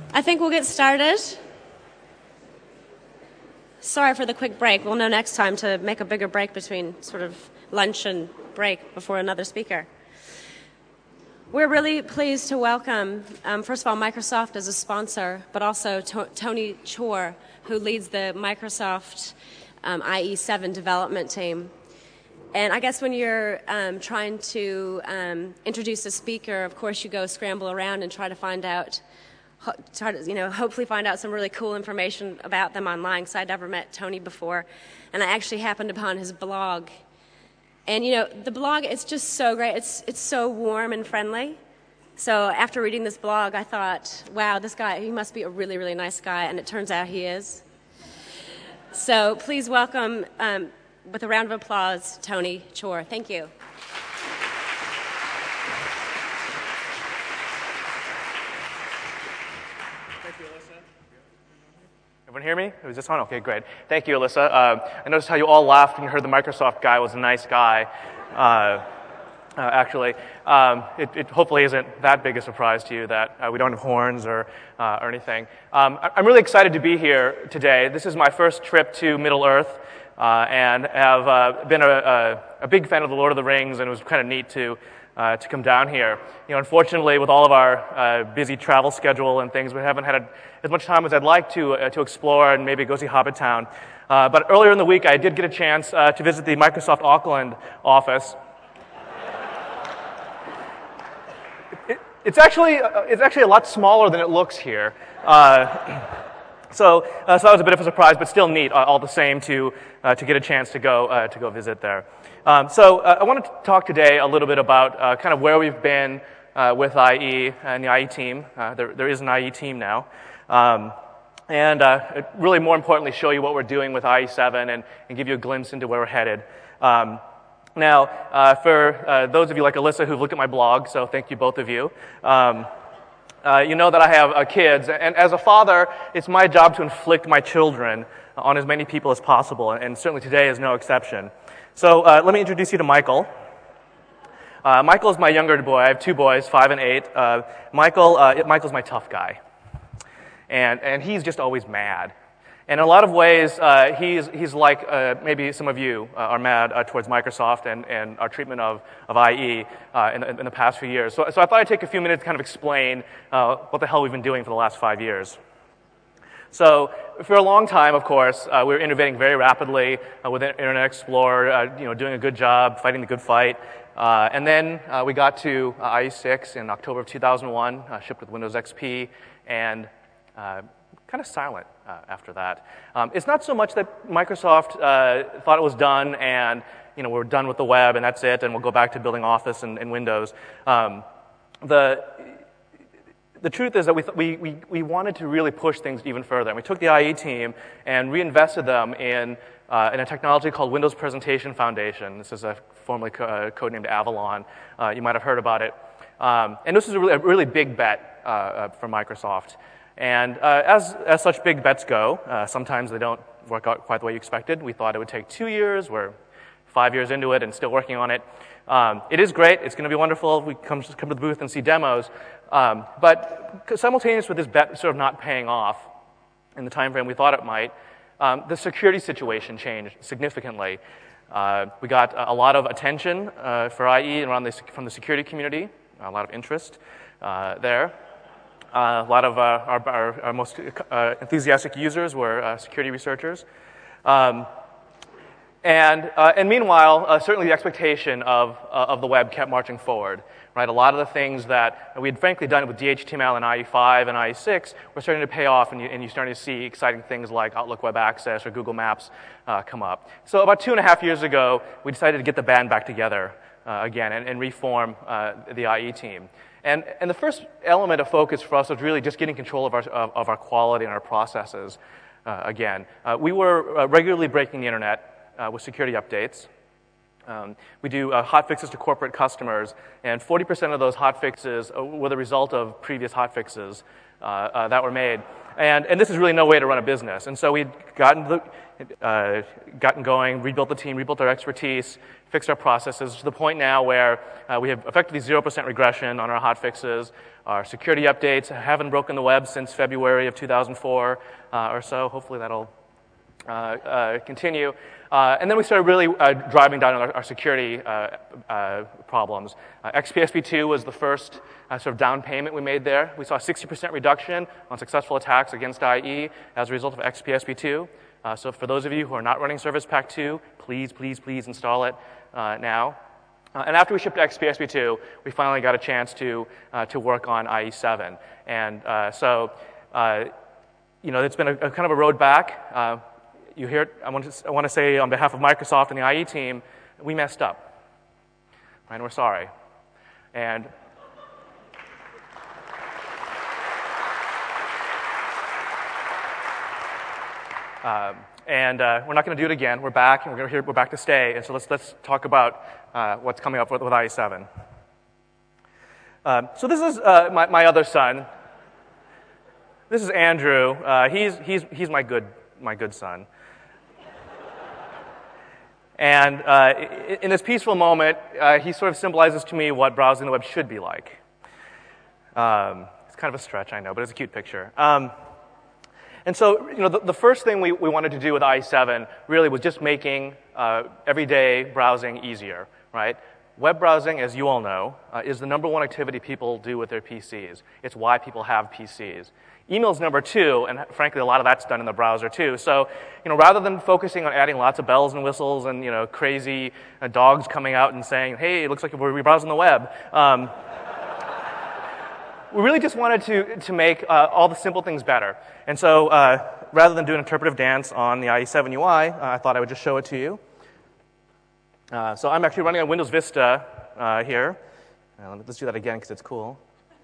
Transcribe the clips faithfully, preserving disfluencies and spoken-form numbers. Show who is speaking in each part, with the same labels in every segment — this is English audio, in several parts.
Speaker 1: I think we'll get started. Sorry for the quick break. We'll know next time to make a bigger break between sort of lunch and break before another speaker. We're really pleased to welcome, um, first of all, Microsoft as a sponsor, but also to- Tony Chor, who leads the Microsoft um, I E seven development team. And I guess when you're um, trying to um, introduce a speaker, of course you go scramble around and try to find out, ho- try to, you know, hopefully find out some really cool information about them online, because I'd never met Tony before. And I actually happened upon his blog. And, you know, the blog, it's just so great. It's, it's so warm and friendly. So after reading this blog, I thought, wow, this guy, he must be a really, really nice guy. And it turns out he is. So please welcome, um, with a round of applause, Tony Chor. Thank you.
Speaker 2: Thank you, Alyssa. Everyone hear me? Was this on? Okay, great. Thank you, Alyssa. Uh, I noticed how you all laughed when you heard the Microsoft guy was a nice guy. Uh, uh, actually, um, it, it hopefully isn't that big a surprise to you that uh, we don't have horns or, uh, or anything. Um, I'm really excited to be here today. This is my first trip to Middle-earth. Uh, and have uh, been a, a, a big fan of The Lord of the Rings, and it was kind of neat to uh, to come down here. You know, unfortunately, with all of our uh, busy travel schedule and things, we haven't had a, as much time as I'd like to uh, to explore and maybe go see Hobbitown. Uh, but earlier in the week, I did get a chance uh, to visit the Microsoft Auckland office. it, it's actually uh, it's actually a lot smaller than it looks here. Uh, So, uh, so that was a bit of a surprise, but still neat, uh, all the same, to uh, to get a chance to go uh, to go visit there. Um, so, uh, I want to talk today a little bit about uh, kind of where we've been uh, with I E and the I E team. Uh, there, there is an I E team now, um, and uh, really, more importantly, show you what we're doing with I E seven and, and give you a glimpse into where we're headed. Um, now, uh, for uh, those of you like Alyssa who've looked at my blog, so thank you both of you. Um, Uh, you know that I have uh, kids, and as a father, it's my job to inflict my children on as many people as possible, and certainly today is no exception. So uh, let me introduce you to Michael. Uh, Michael is my younger boy. I have two boys, five and eight. Uh, Michael, uh, Michael's my tough guy, and and he's just always mad. And in a lot of ways, uh, he's he's like uh, maybe some of you uh, are mad uh, towards Microsoft and, and our treatment of, of I E uh, in, in the past few years. So, so I thought I'd take a few minutes to kind of explain uh, what the hell we've been doing for the last five years. So for a long time, of course, uh, we were innovating very rapidly uh, with Internet Explorer, uh, you know, doing a good job, fighting the good fight. Uh, and then uh, we got to uh, I E six in October of two thousand one, uh, shipped with Windows X P, and uh, kind of silent uh, after that. Um, it's not so much that Microsoft uh, thought it was done and, you know, we're done with the web and that's it and we'll go back to building Office and, and Windows. Um, the the truth is that we, th- we, we, we wanted to really push things even further. And we took the I E team and reinvested them in, uh, in a technology called Windows Presentation Foundation. This is a formerly co- uh, codenamed Avalon. Uh, you might have heard about it. Um, and this was a really, a really big bet uh, uh, for Microsoft. And uh, as, as such big bets go, uh, sometimes they don't work out quite the way you expected. We thought it would take two years. We're five years into it and still working on it. Um, it is great. It's going to be wonderful if we come, just come to the booth and see demos. Um, but simultaneous with this bet sort of not paying off in the time frame we thought it might, um, the security situation changed significantly. Uh, we got a lot of attention uh, for I E around the, from the security community, a lot of interest uh, there. Uh, a lot of uh, our, our, our most uh, enthusiastic users were uh, security researchers. Um, and, uh, and meanwhile, uh, certainly the expectation of, uh, of the web kept marching forward. Right? A lot of the things that we had frankly done with D H T M L and I E five and I E six were starting to pay off, and, you, and you're starting to see exciting things like Outlook Web Access or Google Maps uh, come up. So about two and a half years ago, we decided to get the band back together uh, again and, and reform uh, the I E team. And, and the first element of focus for us was really just getting control of our, of, of our quality and our processes uh, again. Uh, we were uh, regularly breaking the internet uh, with security updates. Um, we do uh, hot fixes to corporate customers, and forty percent of those hot fixes were the result of previous hot fixes uh, uh, that were made. And, and this is really no way to run a business. And so we'd gotten, the, uh, gotten going, rebuilt the team, rebuilt our expertise, fixed our processes to the point now where uh, we have effectively zero percent regression on our hotfixes. Our security updates haven't broken the web since February of two thousand four uh, or so. Hopefully that'll uh, uh, continue. Uh, and then we started really uh, driving down on our, our security uh, uh, problems. Uh, X P S P two was the first uh, sort of down payment we made there. We saw a sixty percent reduction on successful attacks against I E as a result of X P S P two. Uh, so for those of you who are not running Service Pack two, please, please, please install it uh, now. Uh, and after we shipped X P S P two, we finally got a chance to, uh, to work on I E seven. And uh, so, uh, you know, it's been a, a kind of a road back. Uh, You hear it, I want, to, I want to say on behalf of Microsoft and the I E team, we messed up, right, and we're sorry. And um, and uh, we're not going to do it again. We're back, and we're going to hear, we're back to stay. And so let's let's talk about uh, what's coming up with, with I E seven. Um, so this is uh, my my other son. This is Andrew. Uh, he's he's he's my good my good son. And uh, in this peaceful moment, uh, he sort of symbolizes to me what browsing the web should be like. Um, it's kind of a stretch, I know, but it's a cute picture. Um, and so, you know, the, the first thing we, we wanted to do with I E seven really was just making uh, everyday browsing easier, right? Web browsing, as you all know, uh, is the number one activity people do with their P Cs. It's why people have P Cs. Email's number two, and frankly, a lot of that's done in the browser too. So, you know, rather than focusing on adding lots of bells and whistles and, you know, crazy uh, dogs coming out and saying, hey, it looks like we're rebrowsing the web, um, we really just wanted to, to make uh, all the simple things better. And so, uh, rather than do an interpretive dance on the I E seven U I, uh, I thought I would just show it to you. Uh, so I'm actually running on Windows Vista uh, here. Uh, let's do that again because it's cool.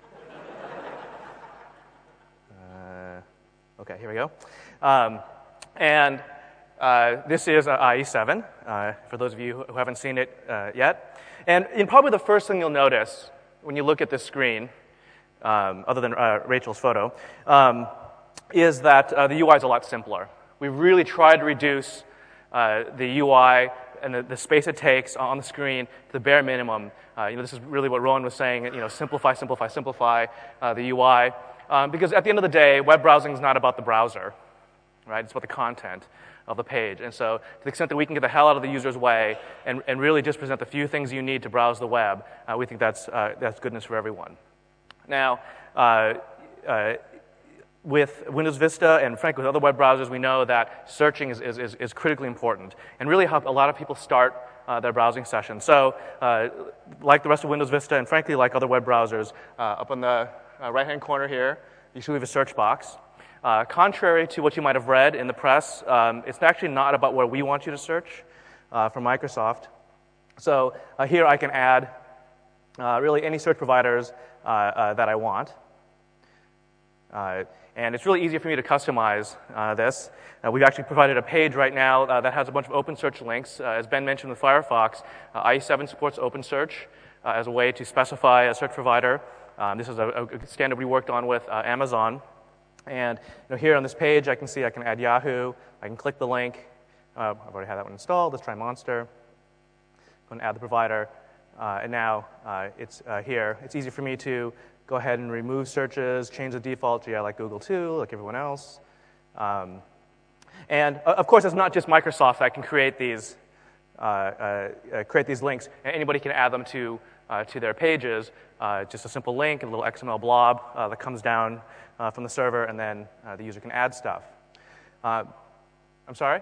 Speaker 2: Okay, here we go. Um, and uh, this is uh, I E seven, uh, for those of you who haven't seen it uh, yet. And, and probably the first thing you'll notice when you look at this screen, um, other than uh, Rachel's photo, um, is that uh, the U I is a lot simpler. We really tried to reduce uh, the U I and the, the space it takes on the screen to the bare minimum. Uh, you know, this is really what Rowan was saying, you know, simplify, simplify, simplify uh, the U I. Um, because at the end of the day, web browsing is not about the browser, right? It's about the content of the page. And so to the extent that we can get the hell out of the user's way and, and really just present the few things you need to browse the web, uh, we think that's, uh, that's goodness for everyone. Now, uh, uh, with Windows Vista and frankly with other web browsers, we know that searching is, is, is, is critically important and really how a lot of people start uh, their browsing session. So uh, like the rest of Windows Vista and frankly like other web browsers, uh, up on the Uh, right-hand corner here, you see we have a search box. Uh, contrary to what you might have read in the press, um, it's actually not about where we want you to search uh, from Microsoft. So uh, here I can add uh, really any search providers uh, uh, that I want. Uh, and it's really easy for me to customize uh, this. Uh, we've actually provided a page right now uh, that has a bunch of OpenSearch links. Uh, as Ben mentioned with Firefox, uh, I E seven supports OpenSearch uh, as a way to specify a search provider. Um, this is a, a standard we worked on with uh, Amazon. And you know, here on this page, I can see I can add Yahoo. I can click the link. Uh, I've already had that one installed. Let's try Monster. Go and add the provider. Uh, and now uh, it's uh, here. It's easy for me to go ahead and remove searches, change the default. Gee, I like Google too, like everyone else. Um, and uh, of course, it's not just Microsoft that can create these uh, uh, uh, create these links. Anybody can add them to uh, to their pages. Uh, just a simple link, a little X M L blob uh, that comes down uh, from the server, and then uh, the user can add stuff. Uh, I'm sorry?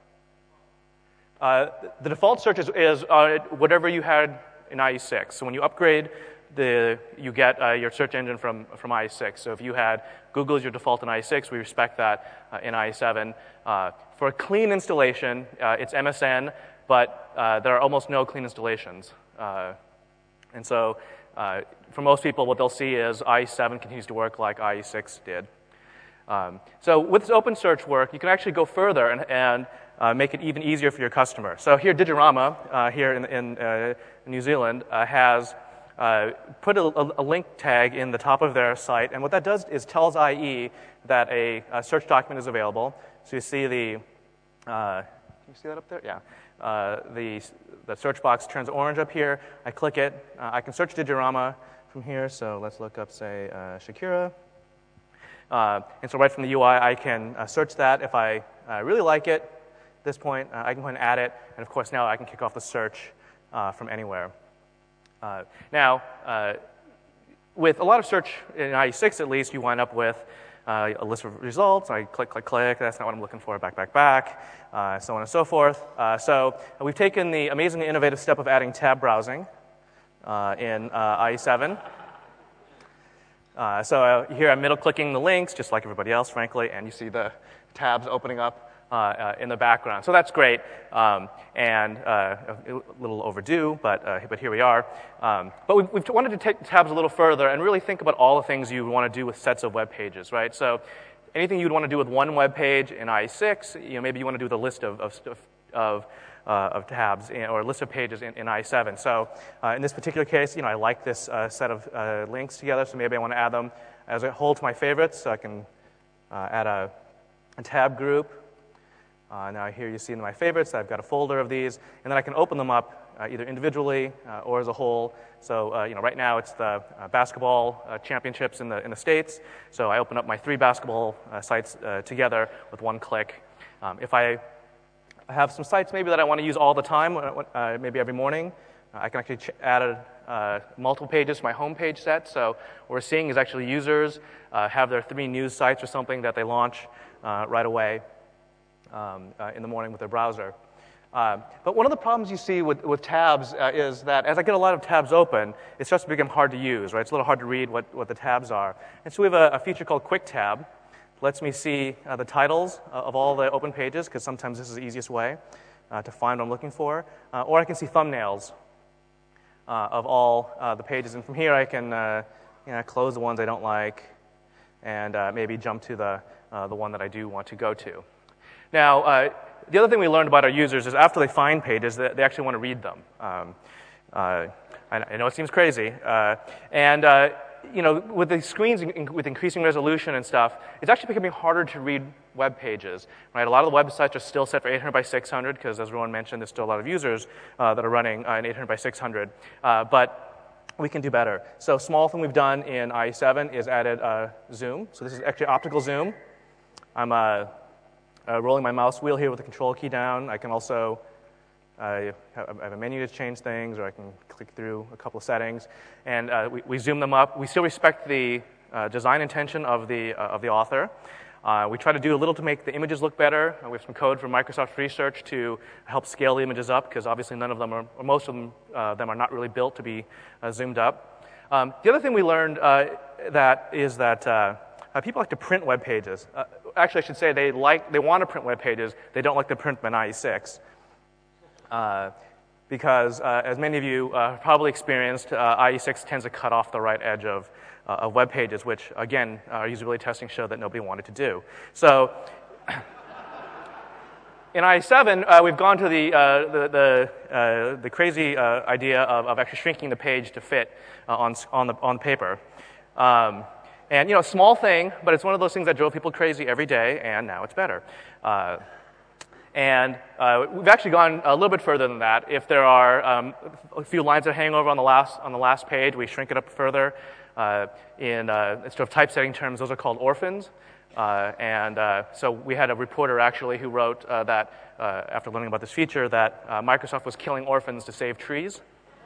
Speaker 2: Uh, the default search is, is uh, whatever you had in I E six. So when you upgrade, the, you get uh, your search engine from, from I E six. So if you had Google as your default in I E six, we respect that uh, in I E seven. Uh, for a clean installation, uh, it's M S N, but uh, there are almost no clean installations. Uh, and so uh, for most people, what they'll see is I E seven continues to work like I E six did. Um, so with this OpenSearch work, you can actually go further and, and uh, make it even easier for your customer. So here, Digirama, uh, here in, in uh, New Zealand, uh, has uh, put a, a, a link tag in the top of their site, and what that does is tells I E that a, a search document is available. So you see the, uh, can you see that up there? Yeah. Uh, the, the search box turns orange up here. I click it. Uh, I can search Digirama from here, so let's look up, say, uh, Shakira. Uh, and so right from the U I, I can uh, search that. If I uh, really like it, at this point, uh, I can go ahead and add it. And of course, now I can kick off the search uh, from anywhere. Uh, now, uh, with a lot of search in I E six, at least, you wind up with uh, a list of results. I click, click, click. That's not what I'm looking for. Back, back, back, uh, so on and so forth. Uh, so uh, we've taken the amazingly innovative step of adding tab browsing uh, in uh, I E seven. Uh, so uh, here I'm middle-clicking the links, just like everybody else, frankly, and you see the tabs opening up uh, uh, in the background. So that's great, um, and uh, a little overdue, but uh, but here we are. Um, but we've, we've wanted to take tabs a little further and really think about all the things you want to do with sets of web pages, right? So anything you'd want to do with one web page in I E six, you know, maybe you want to do the list of of of, uh, of tabs in, or a list of pages in, in I E seven. So uh, in this particular case, you know, I like this uh, set of uh, links together, so maybe I want to add them as a whole to my favorites. So I can uh, add a, a tab group. Uh, now here you see in my favorites, I've got a folder of these, and then I can open them up uh, either individually uh, or as a whole. So uh, you know, right now it's the uh, basketball uh, championships in the in the States. So I open up my three basketball uh, sites uh, together with one click. Um, if I have some sites maybe that I want to use all the time, uh, maybe every morning, uh, I can actually ch add a, uh, multiple pages to my home page set. So what we're seeing is actually users uh, have their three news sites or something that they launch uh, right away. Um, uh, in the morning with their browser. Uh, but one of the problems you see with, with tabs uh, is that as I get a lot of tabs open, it starts to become hard to use, right? It's a little hard to read what, what the tabs are. And so we have a, a feature called Quick Tab. It lets me see uh, the titles of all the open pages, because sometimes this is the easiest way uh, to find what I'm looking for. Uh, or I can see thumbnails uh, of all uh, the pages. And from here I can uh, you know, close the ones I don't like and uh, maybe jump to the, uh, the one that I do want to go to. Now, uh, the other thing we learned about our users is after they find pages, they, they actually want to read them. Um, uh, I, I know it seems crazy. Uh, and, uh, you know, with the screens in, with increasing resolution and stuff, it's actually becoming harder to read web pages, right? A lot of the websites are still set for eight hundred by six hundred, because as Rowan mentioned, there's still a lot of users uh, that are running uh, in eight hundred by six hundred. Uh, but we can do better. So small thing we've done in I E seven is added uh, zoom. So this is actually optical zoom. I'm uh, Uh, rolling my mouse wheel here with the control key down. I can also uh, have, have a menu to change things, or I can click through a couple of settings. And uh, we, we zoom them up. We still respect the uh, design intention of the, uh, of the author. Uh, we try to do a little to make the images look better. Uh, we have some code from Microsoft Research to help scale the images up, because obviously none of them are, or most of them, uh, them are not really built to be uh, zoomed up. Um, the other thing we learned uh, that is that uh, uh, people like to print web pages. Uh, Actually, I should say they like they want to print web pages. They don't like to print them in I E six, uh, because uh, as many of you uh, probably experienced, uh, I E six tends to cut off the right edge of uh, of web pages, which again, our usability testing showed that nobody wanted to do. So, in I E seven, uh, we've gone to the uh, the the, uh, the crazy uh, idea of, of actually shrinking the page to fit uh, on on the on paper. Um, And, you know, a small thing, but it's one of those things that drove people crazy every day, and now it's better. Uh, and uh, we've actually gone a little bit further than that. If there are um, a few lines that hang over on the last, on the last page, we shrink it up further. Uh, in, uh, instead of typesetting terms, those are called orphans. Uh, and uh, so we had a reporter, actually, who wrote uh, that, uh, after learning about this feature, that uh, Microsoft was killing orphans to save trees.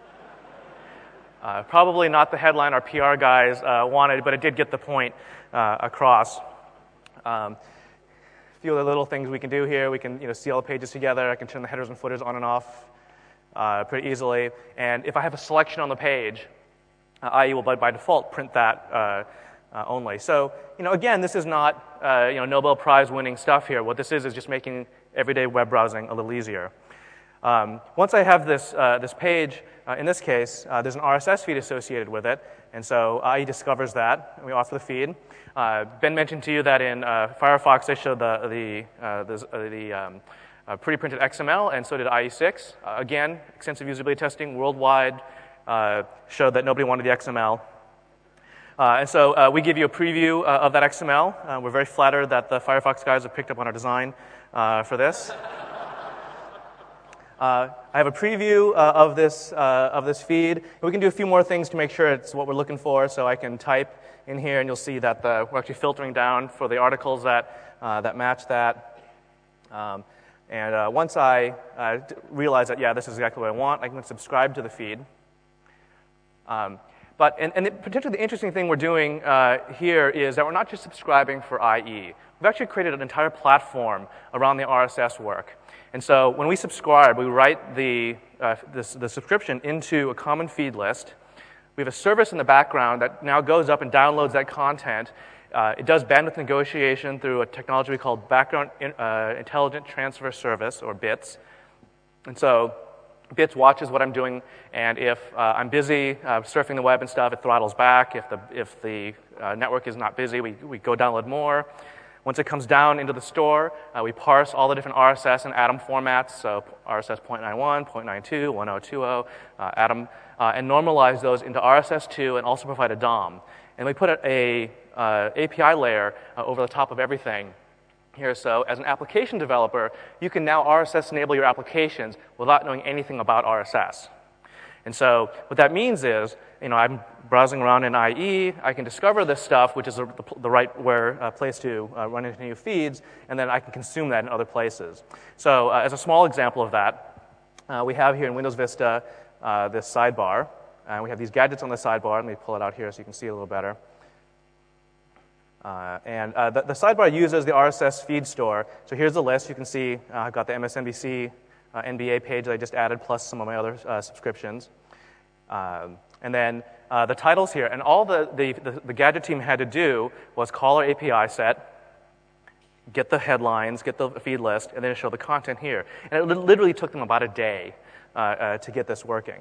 Speaker 2: Uh, probably not the headline our P R guys uh, wanted, but it did get the point uh, across. Um, a few of the little things we can do here. We can you know, see all the pages together. I can turn the headers and footers on and off uh, pretty easily. And if I have a selection on the page, uh, I E will by, by default print that uh, uh, only. So you know, again, this is not uh, you know, Nobel Prize winning stuff here. What this is is just making everyday web browsing a little easier. Um, once I have this, uh, this page, uh, in this case, uh, there's an R S S feed associated with it, and so I E discovers that, and we offer the feed. Uh, Ben mentioned to you that in uh, Firefox they showed the, the, uh, the, uh, the um, uh, pre-printed X M L, and so did I E six. Uh, again, extensive usability testing worldwide, uh, showed that nobody wanted the X M L. Uh, and so uh, we give you a preview uh, of that X M L. Uh, we're very flattered that the Firefox guys have picked up on our design uh, for this. Uh, I have a preview uh, of this uh, of this feed. We can do a few more things to make sure it's what we're looking for. So I can type in here, and you'll see that the, we're actually filtering down for the articles that uh, that match that. Um, and uh, once I uh, realize that, yeah, this is exactly what I want, I can subscribe to the feed. Um, But, and, and the, particularly the interesting thing we're doing uh, here is that we're not just subscribing for I E. We've actually created an entire platform around the R S S work. And so when we subscribe, we write the, uh, this, the subscription into a common feed list. We have a service in the background that now goes up and downloads that content. Uh, it does bandwidth negotiation through a technology we call Background in, uh, Intelligent Transfer Service, or BITS. And so BITS watches what I'm doing, and if uh, I'm busy uh, surfing the web and stuff, it throttles back. If the, if the uh, network is not busy, we, we go download more. Once it comes down into the store, uh, we parse all the different R S S and Atom formats, so R S S zero point nine one, zero point nine two, ten twenty, uh, Atom, uh, and normalize those into R S S two and also provide a D O M. And we put a uh, A P I layer uh, over the top of everything here. So as an application developer, you can now R S S enable your applications without knowing anything about R S S. And so what that means is, you know, I'm browsing around in I E, I can discover this stuff, which is the, the right where uh, place to uh, run into new feeds, and then I can consume that in other places. So uh, as a small example of that, uh, we have here in Windows Vista uh, this sidebar, and we have these gadgets on the sidebar. Let me pull it out here so you can see it a little better. Uh, and uh, the, the sidebar uses the R S S feed store. So here's the list. You can see uh, I've got the M S N B C uh, N B A page that I just added, plus some of my other uh, subscriptions. Um, and then uh, the titles here. And all the, the, the, the gadget team had to do was call our A P I set, get the headlines, get the feed list, and then show the content here. And it li- literally took them about a day uh, uh, to get this working.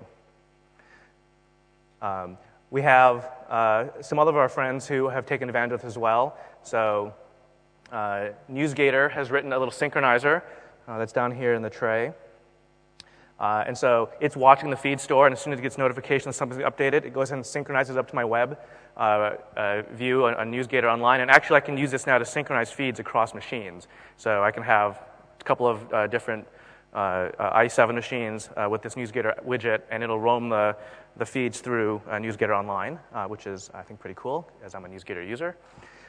Speaker 2: Um, We have uh, some other of our friends who have taken advantage of this as well. So uh, NewsGator has written a little synchronizer uh, that's down here in the tray. Uh, and so it's watching the feed store, and as soon as it gets notification that something's updated, it goes ahead and synchronizes up to my web uh, uh, view on, on NewsGator Online. And actually, I can use this now to synchronize feeds across machines. So I can have a couple of uh, different uh, uh, i seven machines uh, with this NewsGator widget, and it'll roam the the feeds through uh, NewsGator Online, uh, which is, I think, pretty cool, as I'm a NewsGator user.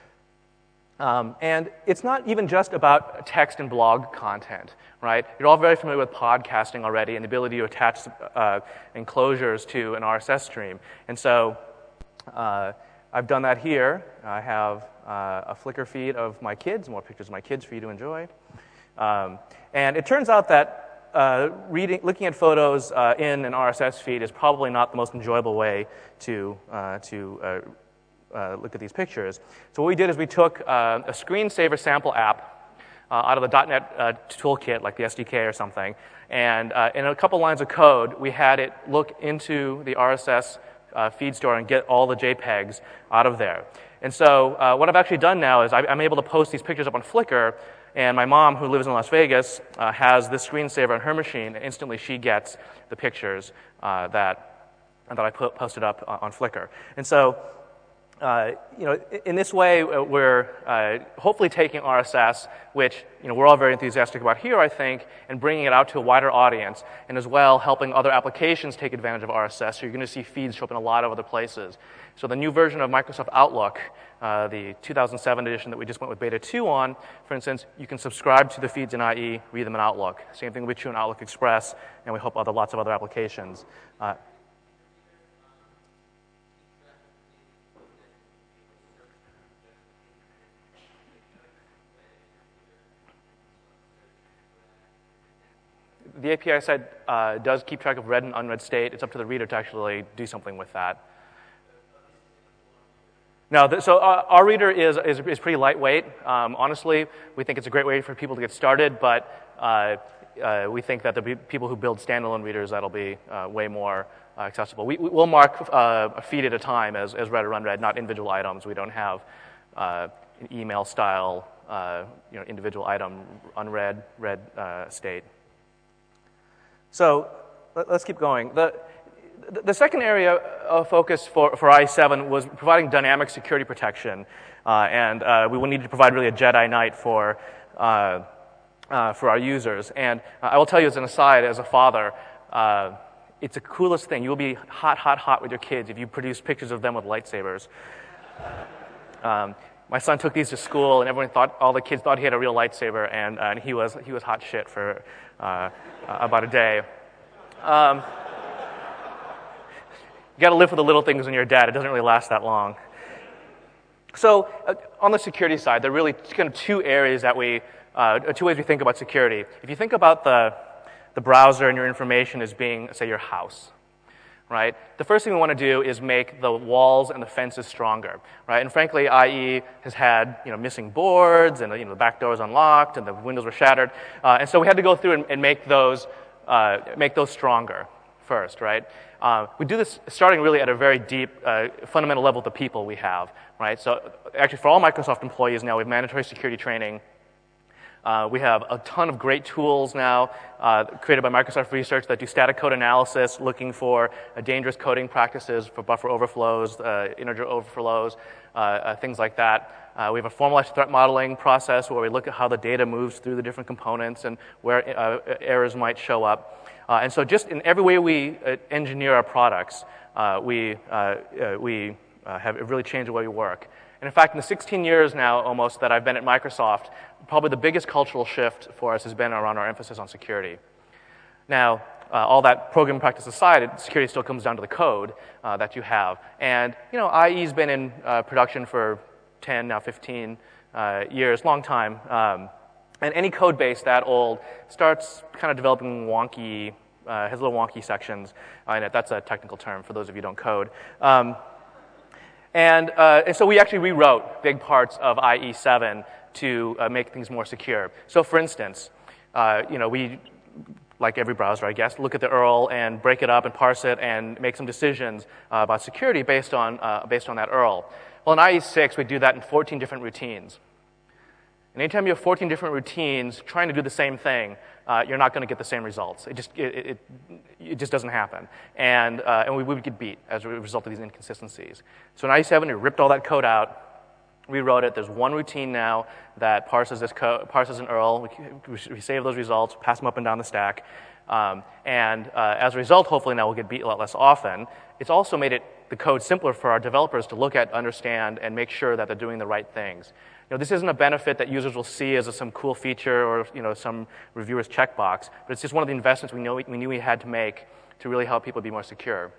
Speaker 2: Um, and it's not even just about text and blog content, right? You're all very familiar with podcasting already and the ability to attach uh, enclosures to an R S S stream. And so uh, I've done that here. I have uh, a Flickr feed of my kids, more pictures of my kids for you to enjoy. Um, and it turns out that Uh, reading, looking at photos uh, in an R S S feed is probably not the most enjoyable way to, uh, to uh, uh, look at these pictures. So what we did is we took uh, a screensaver sample app uh, out of the dot net uh, toolkit, like the S D K or something, and uh, in a couple lines of code, we had it look into the R S S uh, feed store and get all the JPEGs out of there. And so uh, what I've actually done now is I, I'm able to post these pictures up on Flickr. And my mom, who lives in Las Vegas, uh, has this screensaver on her machine, and instantly she gets the pictures uh, that, that I put, posted up on Flickr. And so, uh, you know, in this way, we're uh, hopefully taking R S S, which, you know, we're all very enthusiastic about here, I think, and bringing it out to a wider audience, and as well helping other applications take advantage of R S S. So you're going to see feeds show up in a lot of other places. So the new version of Microsoft Outlook, uh, the two thousand seven edition that we just went with beta two on, for instance, you can subscribe to the feeds in I E, read them in Outlook. Same thing with you in Outlook Express, and we hope other lots of other applications. Uh, The A P I side uh, does keep track of read and unread state. It's up to the reader to actually do something with that. No, th- so uh, our reader is, is is pretty lightweight. Um, honestly, we think it's a great way for people to get started, but uh, uh, we think that the people who build standalone readers, that'll be uh, way more uh, accessible. We, we'll mark uh, a feed at a time as, as read or unread, not individual items. We don't have uh, an email style, uh, you know, individual item unread, read uh, state. So let's keep going. The, the, the second area of focus for, for I E seven was providing dynamic security protection, uh, and uh, we will need to provide really a Jedi Knight for, uh, uh, for our users. And uh, I will tell you as an aside, as a father, uh, it's the coolest thing. You will be hot, hot, hot with your kids if you produce pictures of them with lightsabers. Um, my son took these to school, and everyone thought, all the kids thought he had a real lightsaber, and, uh, and he was he was hot shit for uh, about a day. Um, you got to live with the little things when you're a dad. It doesn't really last that long. So uh, on the security side, there are really kind of two areas that we, uh, two ways we think about security. If you think about the the browser and your information as being, say, your house, right? The first thing we want to do is make the walls and the fences stronger, right? And frankly, I E has had, you know, missing boards, and the, you know, the back door was unlocked, and the windows were shattered, uh, and so we had to go through and, and make those uh, make those stronger first, right? Uh, we do this starting really at a very deep, uh, fundamental level of the people we have, right? So actually, for all Microsoft employees now, we have mandatory security training. Uh, we have a ton of great tools now uh, created by Microsoft Research that do static code analysis, looking for uh, dangerous coding practices, for buffer overflows, uh, integer overflows, uh, uh, things like that. Uh, we have a formalized threat modeling process where we look at how the data moves through the different components and where uh, errors might show up. Uh, and so just in every way we uh, engineer our products, uh, we, uh, uh, we uh, have really changed the way we work. And in fact, in the sixteen years now almost that I've been at Microsoft, probably the biggest cultural shift for us has been around our emphasis on security. Now, uh, all that programming practice aside, it, security still comes down to the code uh, that you have. And, you know, I E's been in uh, production for ten, now fifteen uh, years, long time. Um, and any code base that old starts kind of developing wonky, uh, has little wonky sections in it. That's a technical term for those of you who don't code. Um, And, uh, and so we actually rewrote big parts of I E seven to uh, make things more secure. So for instance, uh, you know, we, like every browser, I guess, look at the U R L and break it up and parse it and make some decisions uh, about security based on, uh, based on that U R L. Well, in I E six, we do that in fourteen different routines. And anytime you have fourteen different routines trying to do the same thing, uh, you're not going to get the same results. It just, it, it, it just doesn't happen. And, uh, and we would get beat as a result of these inconsistencies. So in I E seven, we ripped all that code out, rewrote it. There's one routine now that parses this code, parses an U R L. We, we save those results, pass them up and down the stack. Um, and uh, as a result, hopefully now we'll get beat a lot less often. It's also made it, the code simpler for our developers to look at, understand, and make sure that they're doing the right things. You know, this isn't a benefit that users will see as a, some cool feature or, you know, some reviewer's checkbox, but it's just one of the investments we, know, we knew we had to make to really help people be more secure.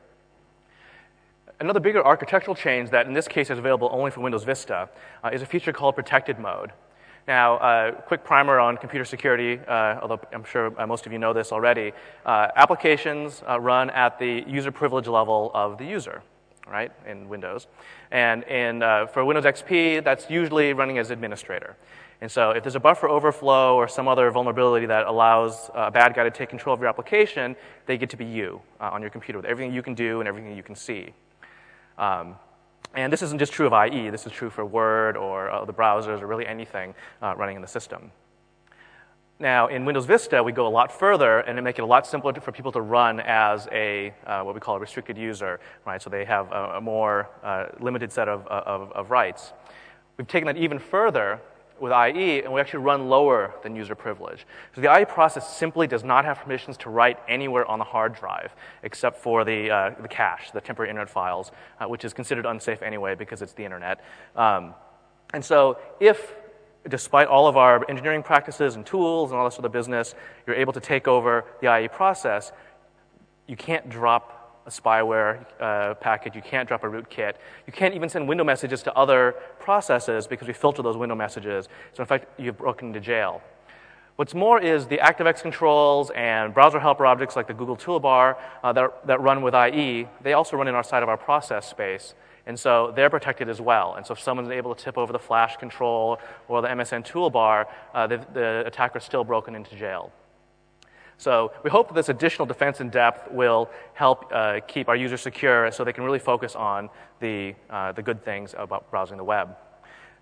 Speaker 2: Another bigger architectural change that in this case is available only for Windows Vista uh, is a feature called protected mode. Now, uh, quick primer on computer security, uh, although I'm sure uh, most of you know this already. Uh, applications uh, run at the user privilege level of the user, right, in Windows. And in, uh, for Windows X P, that's usually running as administrator. And so if there's a buffer overflow or some other vulnerability that allows a bad guy to take control of your application, they get to be you uh, on your computer with everything you can do and everything you can see. Um, and this isn't just true of I E. This is true for Word or uh, the browsers or really anything uh, running in the system. Now, in Windows Vista, we go a lot further and make it a lot simpler for people to run as a uh, what we call a restricted user, right? So they have a, a more uh, limited set of, of, of rights. We've taken that even further with I E, and we actually run lower than user privilege. So the I E process simply does not have permissions to write anywhere on the hard drive, except for the, uh, the cache, the temporary internet files, uh, which is considered unsafe anyway because it's the internet. Um, and so if, despite all of our engineering practices and tools and all this sort of business, you're able to take over the I E process, you can't drop a spyware uh, package, you can't drop a rootkit, you can't even send window messages to other processes because we filter those window messages. So in fact, you've broken into jail. What's more is the ActiveX controls and browser helper objects like the Google Toolbar uh, that, that run with I E, they also run in our side of our process space. And so they're protected as well. And so if someone's able to tip over the Flash control or the M S N toolbar, uh, the, the attacker's still broken into jail. So we hope that this additional defense in depth will help uh, keep our users secure so they can really focus on the, uh, the good things about browsing the web.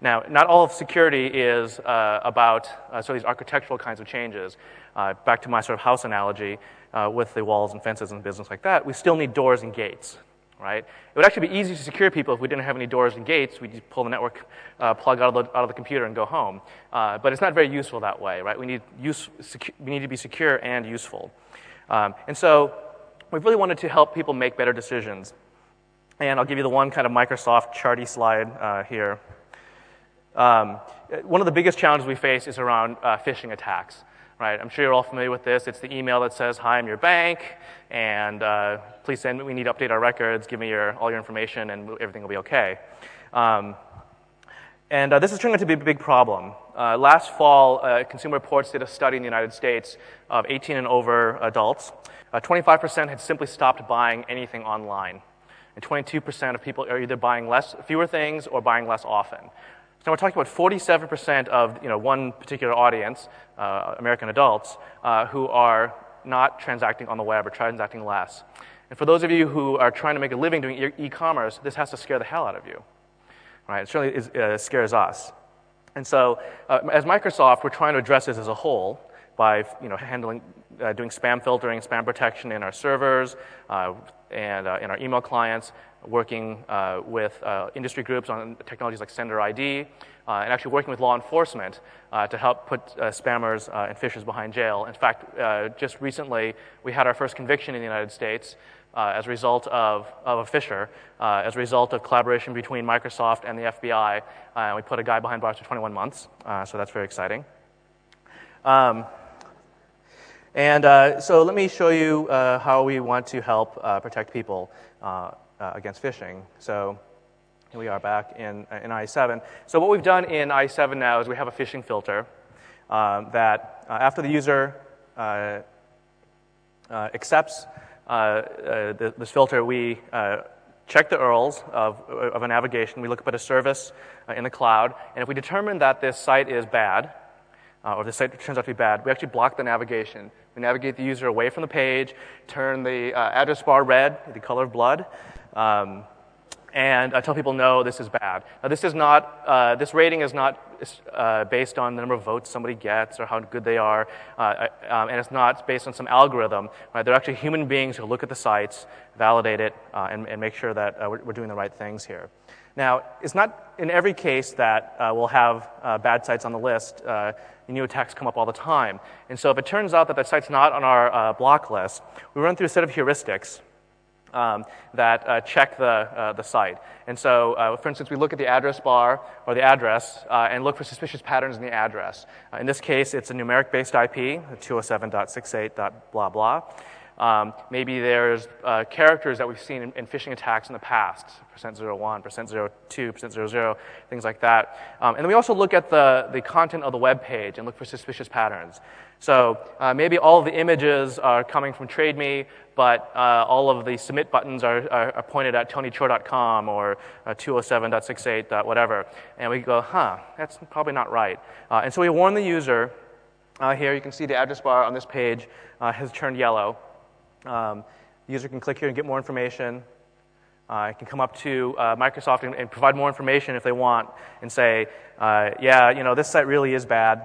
Speaker 2: Now, not all of security is uh, about uh, sort of these architectural kinds of changes. Uh, back to my sort of house analogy uh, with the walls and fences and business like that, we still need doors and gates, right? It would actually be easy to secure people if we didn't have any doors and gates. We'd just pull the network uh, plug out of the, out of the computer and go home. Uh, but it's not very useful that way, right? We need, use, secu- we need to be secure and useful. Um, and so we really wanted to help people make better decisions. And I'll give you the one kind of Microsoft charty slide uh, here. Um, one of the biggest challenges we face is around uh, phishing attacks, right? I'm sure you're all familiar with this. It's the email that says, "Hi, I'm your bank, and uh, please send me, we need to update our records, give me your, all your information, and everything will be okay." Um, and uh, this is turning out to be a big problem. Uh, last fall, uh, Consumer Reports did a study in the United States of eighteen and over adults. Uh, twenty-five percent had simply stopped buying anything online, and twenty-two percent of people are either buying less, fewer things or buying less often. So we're talking about forty-seven percent of you know, one particular audience, uh, American adults, uh, who are not transacting on the web or transacting less. And for those of you who are trying to make a living doing e- e-commerce, this has to scare the hell out of you, right? It certainly is, uh, scares us. And so uh, as Microsoft, we're trying to address this as a whole by you know, handling, uh, doing spam filtering, spam protection in our servers, uh, and uh, in our email clients, working uh, with uh, industry groups on technologies like Sender I D, uh, and actually working with law enforcement uh, to help put uh, spammers uh, and phishers behind jail. In fact, uh, just recently, we had our first conviction in the United States uh, as a result of, of a phisher, uh, as a result of collaboration between Microsoft and the F B I. Uh, we put a guy behind bars for twenty-one months, uh, so that's very exciting. Um, and uh, so let me show you uh, how we want to help uh, protect people uh, Uh, against phishing. So here we are back in, in I E seven. So what we've done in I E seven now is we have a phishing filter um, that uh, after the user uh, uh, accepts uh, uh, the, this filter, we uh, check the U R Ls of, of a navigation. We look up at a service uh, in the cloud, and if we determine that this site is bad, uh, or the site turns out to be bad, we actually block the navigation. We navigate the user away from the page, turn the uh, address bar red, the color of blood, Um, and I tell people, no, this is bad. Now, this is not, uh, this rating is not uh, based on the number of votes somebody gets or how good they are, uh, um, and it's not based on some algorithm. Right? They're actually human beings who look at the sites, validate it, uh, and, and make sure that uh, we're, we're doing the right things here. Now, it's not in every case that uh, we'll have uh, bad sites on the list. Uh, new attacks come up all the time. And so if it turns out that that site's not on our uh, block list, we run through a set of heuristics Um, that uh, check the, uh, the site. And so, uh, for instance, we look at the address bar or the address uh, and look for suspicious patterns in the address. Uh, in this case, it's a numeric-based I P, two oh seven dot sixty-eight dot blah blah. Um, maybe there's uh, characters that we've seen in, in phishing attacks in the past, percent zero one, percent zero two, percent zero zero, things like that. Um, and then we also look at the, the content of the web page and look for suspicious patterns. So uh, maybe all of the images are coming from TradeMe, but uh, all of the submit buttons are, are, are pointed at tony chore dot com or uh, two oh seven dot sixty-eight dot whatever. And we go, huh, that's probably not right. Uh, and so we warn the user. Uh, here you can see the address bar on this page uh, has turned yellow. Um, the user can click here and get more information. Uh, it can come up to uh, Microsoft and, and provide more information if they want and say, uh, yeah, you know, this site really is bad.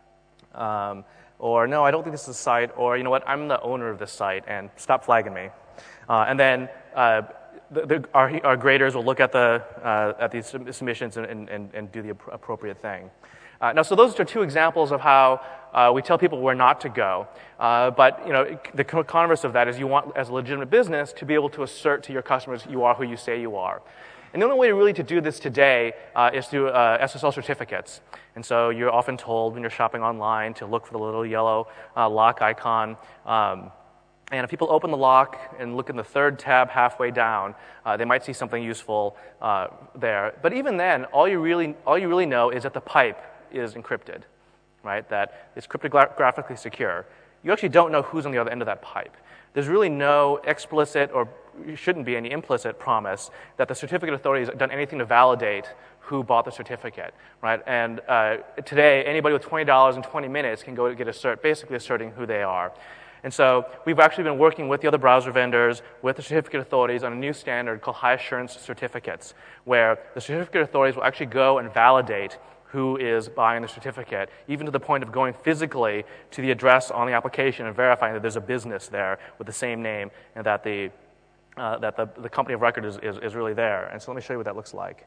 Speaker 2: Um, or, no, I don't think this is a site. Or, you know what, I'm the owner of this site, and stop flagging me. Uh, and then uh, the, the, our, our graders will look at, the, uh, at these submissions and, and, and do the appropriate thing. Uh, now, so those are two examples of how uh, we tell people where not to go. Uh, but you know, the converse of that is you want, as a legitimate business, to be able to assert to your customers you are who you say you are. And the only way really to do this today uh, is through uh, S S L certificates. And so you're often told when you're shopping online to look for the little yellow uh, lock icon. Um, And if people open the lock and look in the third tab halfway down, uh, they might see something useful uh, there. But even then, all you really all you really know is that the pipe is encrypted, right? That it's cryptographically secure. You actually don't know who's on the other end of that pipe. There's really no explicit, or shouldn't be any implicit promise that the certificate authority has done anything to validate who bought the certificate, right? And uh, today, anybody with twenty dollars in twenty minutes can go get a cert, basically asserting who they are. And so we've actually been working with the other browser vendors, with the certificate authorities on a new standard called high assurance certificates, where the certificate authorities will actually go and validate who is buying the certificate, even to the point of going physically to the address on the application and verifying that there's a business there with the same name and that the, uh, that the, the company of record is, is, is really there. And so let me show you what that looks like.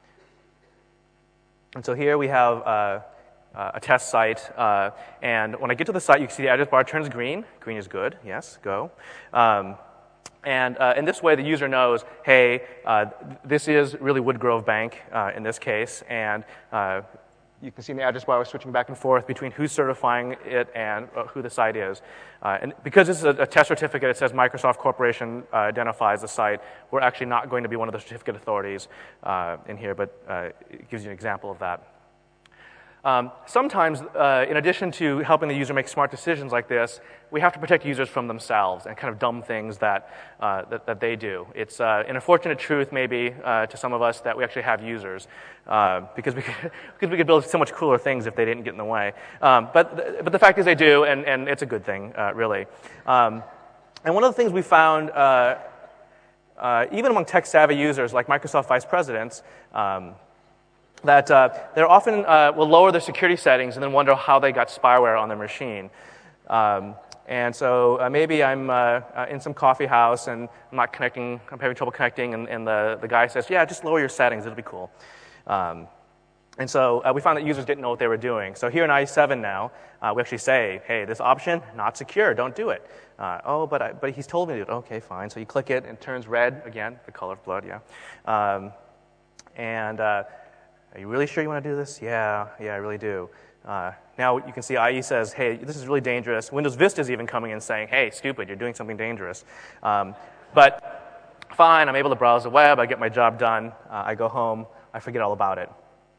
Speaker 2: And so here we have uh, uh, a test site, uh, and when I get to the site, you can see the address bar turns green. Green is good, yes, go. Um, And uh, in this way, the user knows, hey, uh, this is really Woodgrove Bank uh, in this case, and uh, you can see in the address bar we're switching back and forth between who's certifying it and uh, who the site is. Uh, and because this is a, a test certificate, it says Microsoft Corporation uh, identifies the site. We're actually not going to be one of the certificate authorities uh, in here, but uh, it gives you an example of that. Um, sometimes, uh, in addition to helping the user make smart decisions like this, we have to protect users from themselves and kind of dumb things that, uh, that, that they do. It's uh, an unfortunate truth, maybe, uh, to some of us that we actually have users, uh, because, we could, because we could build so much cooler things if they didn't get in the way. Um, but, th but the fact is they do, and, and it's a good thing, uh, really. Um, and one of the things we found, uh, uh, even among tech-savvy users like Microsoft vice presidents, um, that uh, they often uh, will lower their security settings and then wonder how they got spyware on their machine. Um, and so uh, maybe I'm uh, uh, in some coffee house and I'm not connecting, I'm having trouble connecting, and, and the, the guy says, yeah, just lower your settings, it'll be cool. Um, and so uh, we found that users didn't know what they were doing. So here in I E seven now, uh, we actually say, hey, this option, not secure, don't do it. Uh, oh, but, I, but he's told me to do it. Okay, fine. So you click it and it turns red, again, the color of blood, yeah. Um, and uh, are you really sure you want to do this? Yeah, yeah, I really do. Uh, now you can see I E says, hey, this is really dangerous. Windows Vista is even coming in saying, hey, stupid, you're doing something dangerous. Um, but fine, I'm able to browse the web, I get my job done, uh, I go home, I forget all about it.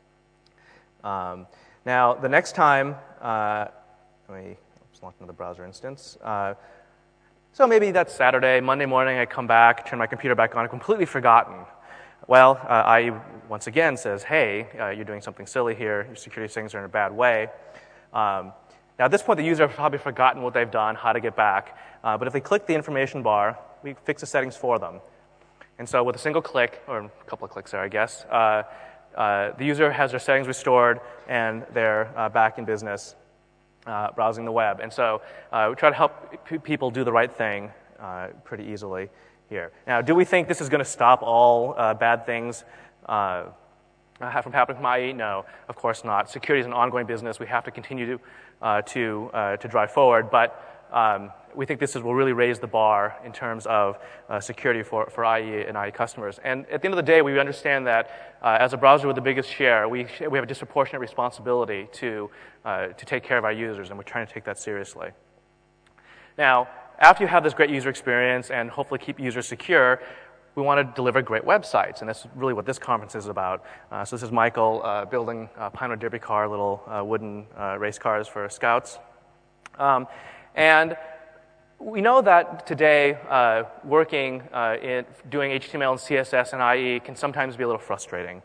Speaker 2: Um, now, the next time, uh, let me select another browser instance. Uh, so maybe that's Saturday, Monday morning, I come back, turn my computer back on, I've completely forgotten. Well, uh, I E once again says, hey, uh, you're doing something silly here. Your security settings are in a bad way. Um, now, at this point, the user has probably forgotten what they've done, how to get back. Uh, but if they click the information bar, we fix the settings for them. And so with a single click, or a couple of clicks there, I guess, uh, uh, the user has their settings restored, and they're uh, back in business uh, browsing the web. And so uh, we try to help p people do the right thing uh, pretty easily here. Now, do we think this is going to stop all uh, bad things uh, from happening from I E? No, of course not. Security is an ongoing business. We have to continue to uh, to uh, to drive forward, but um, we think this is, will really raise the bar in terms of uh, security for for I E and I E customers. And at the end of the day, we understand that uh, as a browser with the biggest share, we we have a disproportionate responsibility to uh, to take care of our users, and we're trying to take that seriously. Now, after you have this great user experience and hopefully keep users secure, we want to deliver great websites, and that's really what this conference is about. Uh, so this is Michael uh, building a Pinewood Derby car, little uh, wooden uh, race cars for scouts. Um, and we know that today, uh, working uh, in doing H T M L and C S S and I E can sometimes be a little frustrating.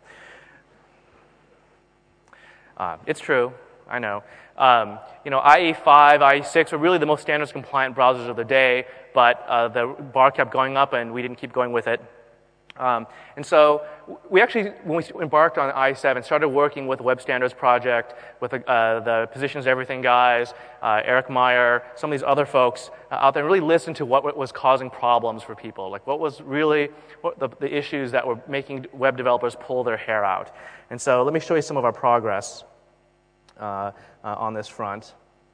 Speaker 2: Uh, it's true, I know. Um, you know, I E five, I E six were really the most standards compliant browsers of the day, but uh, the bar kept going up and we didn't keep going with it. Um, and so we actually, when we embarked on I E seven, started working with the Web Standards Project, with the, uh, the Positions Everything guys, uh, Eric Meyer, some of these other folks uh, out there, and really listened to what was causing problems for people, like what was really what the, the issues that were making web developers pull their hair out. And so let me show you some of our progress uh, uh, on this front.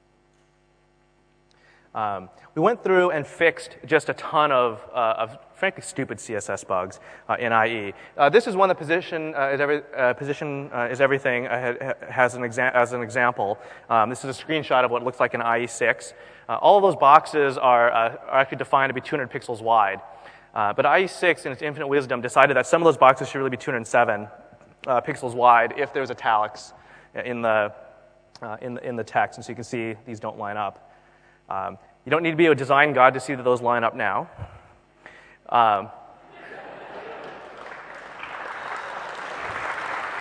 Speaker 2: Um, we went through and fixed just a ton of, uh, of frankly, stupid C S S bugs uh, in I E. Uh, this is one that position uh, is, every, uh, position, uh, is everything uh, has an exa as an example. Um, this is a screenshot of what it looks like in I E six. Uh, all of those boxes are, uh, are actually defined to be two hundred pixels wide. Uh, but I E six, in its infinite wisdom, decided that some of those boxes should really be two hundred seven uh, pixels wide if there's italics in the, uh, in, the, in the text. And so you can see these don't line up. Um, you don't need to be a design god to see that those line up now. Um,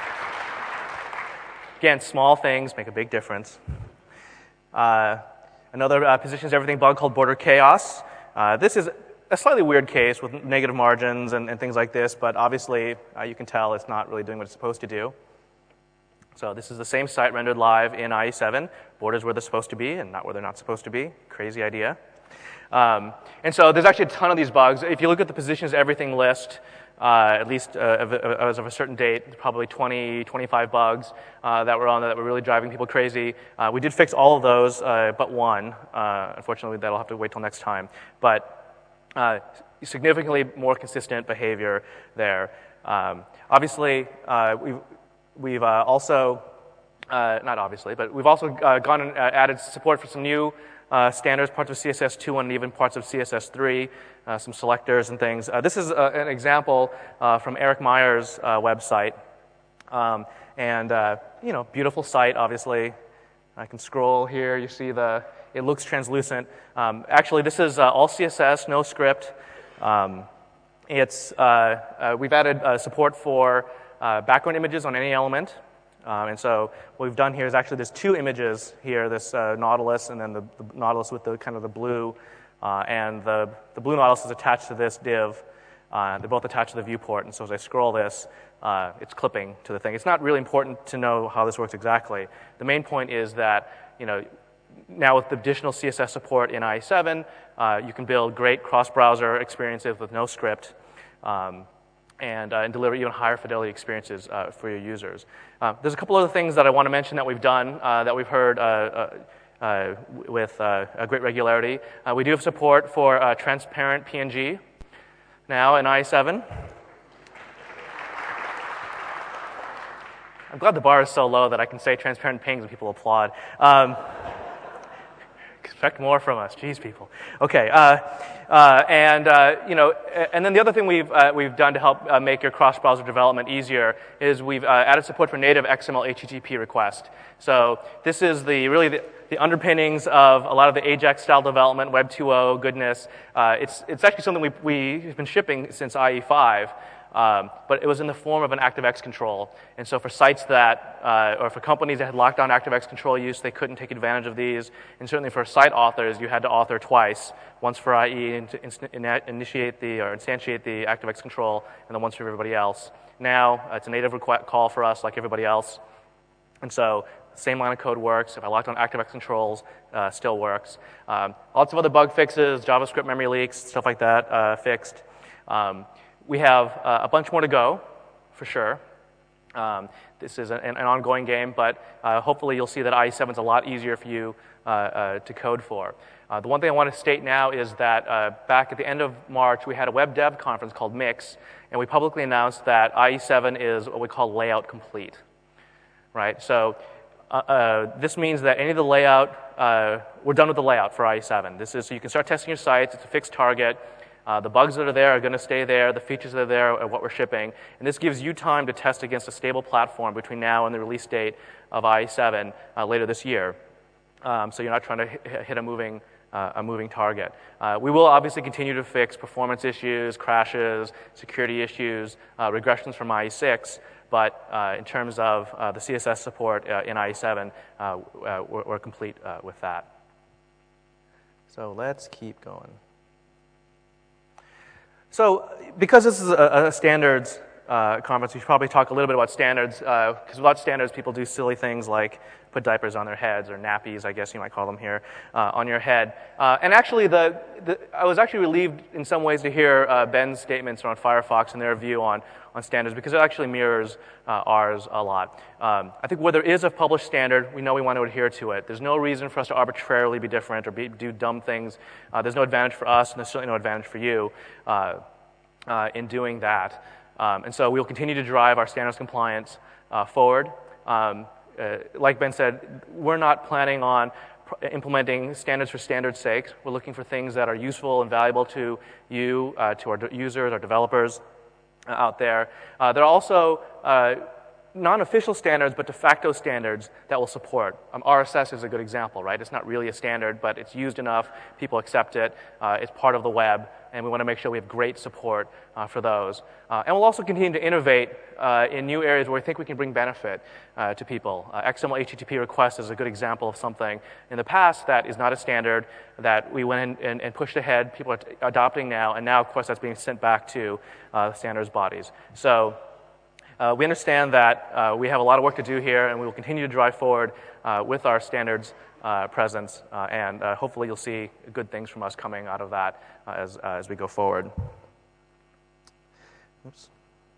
Speaker 2: again, small things make a big difference. Uh, another uh, positions everything bug called border chaos. Uh, this is a slightly weird case with negative margins and, and things like this, but obviously uh, you can tell it's not really doing what it's supposed to do. So this is the same site rendered live in I E seven. Borders where they're supposed to be and not where they're not supposed to be. Crazy idea. Um, and so there's actually a ton of these bugs. If you look at the positions everything list, uh, at least uh, as of a certain date, probably twenty, twenty-five bugs uh, that were on there that were really driving people crazy. Uh, we did fix all of those, uh, but one. Uh, unfortunately, that'll have to wait till next time. But uh, significantly more consistent behavior there. Um, obviously, uh, we've We've uh, also, uh, not obviously, but we've also uh, gone and uh, added support for some new uh, standards, parts of C S S two and even parts of C S S three, uh, some selectors and things. Uh, this is uh, an example uh, from Eric Meyer's uh, website. Um, and, uh, you know, beautiful site, obviously. I can scroll here. You see the, it looks translucent. Um, actually, this is uh, all C S S, no script. Um, it's, uh, uh, we've added uh, support for Uh, background images on any element. Um, and so what we've done here is actually there's two images here, this uh, Nautilus and then the, the Nautilus with the kind of the blue. Uh, and the, the blue Nautilus is attached to this div. Uh, they're both attached to the viewport. And so as I scroll this, uh, it's clipping to the thing. It's not really important to know how this works exactly. The main point is that, you know, now with the additional C S S support in I E seven, uh, you can build great cross-browser experiences with no script. Um, And, uh, and deliver even higher fidelity experiences uh, for your users. Uh, there's a couple other things that I want to mention that we've done uh, that we've heard uh, uh, uh, with uh, a great regularity. Uh, we do have support for uh, transparent P N G now in I E seven. I'm glad the bar is so low that I can say transparent pings and people applaud. Um, expect more from us, geez, people. Okay. Uh, Uh, and uh, you know, and then the other thing we've uh, we've done to help uh, make your cross-browser development easier is we've uh, added support for native X M L H T T P request. So this is the really the, the underpinnings of a lot of the AJAX style development, Web two point oh goodness. Uh, it's it's actually something we we've been shipping since I E five. Um, but it was in the form of an ActiveX control. And so for sites that, uh, or for companies that had locked down ActiveX control use, they couldn't take advantage of these. And certainly for site authors, you had to author twice, once for I E and to initiate the, or instantiate the ActiveX control, and then once for everybody else. Now, uh, it's a native requ- call for us like everybody else. And so the same line of code works. If I locked on ActiveX controls, uh, still works. Um, lots of other bug fixes, JavaScript memory leaks, stuff like that uh, fixed. Um, We have uh, a bunch more to go, for sure. Um, this is an, an ongoing game, but uh, hopefully you'll see that I E seven is a lot easier for you uh, uh, to code for. Uh, the one thing I want to state now is that uh, back at the end of March, we had a web dev conference called MIX, and we publicly announced that I E seven is what we call layout complete. Right? So uh, uh, this means that any of the layout, uh, we're done with the layout for I E seven. This is so you can start testing your sites. It's a fixed target. Uh, the bugs that are there are going to stay there. The features that are there are what we're shipping. And this gives you time to test against a stable platform between now and the release date of I E seven uh, later this year. Um, so you're not trying to hit, hit a moving uh, a moving target. Uh, we will obviously continue to fix performance issues, crashes, security issues, uh, regressions from I E six. But uh, in terms of uh, the C S S support uh, in I E seven, uh, uh, we're, we're complete uh, with that. So let's keep going. So because this is a, a standards uh, conference, we should probably talk a little bit about standards, because uh, without standards, people do silly things like put diapers on their heads, or nappies, I guess you might call them here, uh, on your head. Uh, and actually, the, the, I was actually relieved in some ways to hear uh, Ben's statements around Firefox and their view on, on standards, because it actually mirrors uh, ours a lot. Um, I think where there is a published standard, we know we want to adhere to it. There's no reason for us to arbitrarily be different or be, do dumb things. Uh, there's no advantage for us, and there's certainly no advantage for you uh, uh, in doing that. Um, and so we'll continue to drive our standards compliance uh, forward. Um, uh, like Ben said, we're not planning on implementing standards for standards' sake. We're looking for things that are useful and valuable to you, uh, to our users, our developers uh, out there. Uh, there are also uh, non-official standards, but de facto standards that will support. Um, R S S is a good example, right? It's not really a standard, but it's used enough, people accept it, uh, it's part of the web, and we want to make sure we have great support uh, for those. Uh, and we'll also continue to innovate uh, in new areas where we think we can bring benefit uh, to people. Uh, X M L H T T P request is a good example of something in the past that is not a standard, that we went in and, and pushed ahead, people are t- adopting now, and now, of course, that's being sent back to uh, standards bodies. So Uh, we understand that uh, we have a lot of work to do here, and we will continue to drive forward uh, with our standards uh, presence, uh, and uh, hopefully you'll see good things from us coming out of that uh, as, uh, as we go forward. Oops.